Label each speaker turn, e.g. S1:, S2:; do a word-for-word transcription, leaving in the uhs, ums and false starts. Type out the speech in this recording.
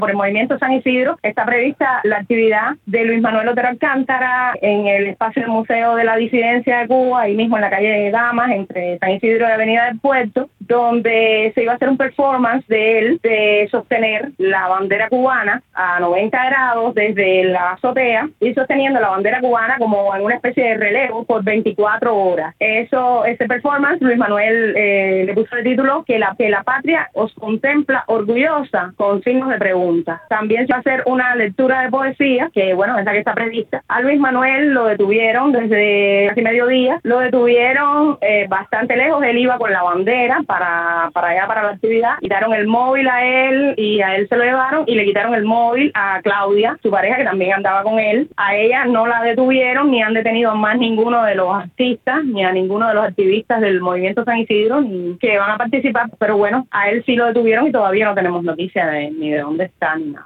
S1: Por el Movimiento San Isidro está prevista la actividad de Luis Manuel Otero Alcántara en el espacio del Museo de la Disidencia de Cuba, ahí mismo en la calle de Damas, entre San Isidro y Avenida del Puerto, donde se iba a hacer un performance de él de sostener la bandera cubana a noventa grados desde la azotea y sosteniendo la bandera cubana como en una especie de relevo por veinticuatro horas. Eso, ese performance, Luis Manuel eh, le puso el título que la, que la patria os contempla orgullosa, con signos de pregunta. También se va a hacer una lectura de poesía, que bueno, esa que está prevista. A Luis Manuel lo detuvieron desde casi mediodía, lo detuvieron eh, bastante lejos, él iba con la bandera para, para allá, para la actividad, quitaron el móvil a él y a él se lo llevaron y le quitaron el móvil a Claudia, su pareja, que también andaba con él. A ella no la detuvieron ni han detenido a más ninguno de los artistas ni a ninguno de los activistas del Movimiento San Isidro ni que van a participar, pero bueno, a él sí lo detuvieron y todavía no tenemos noticia de ni de dónde está ni nada.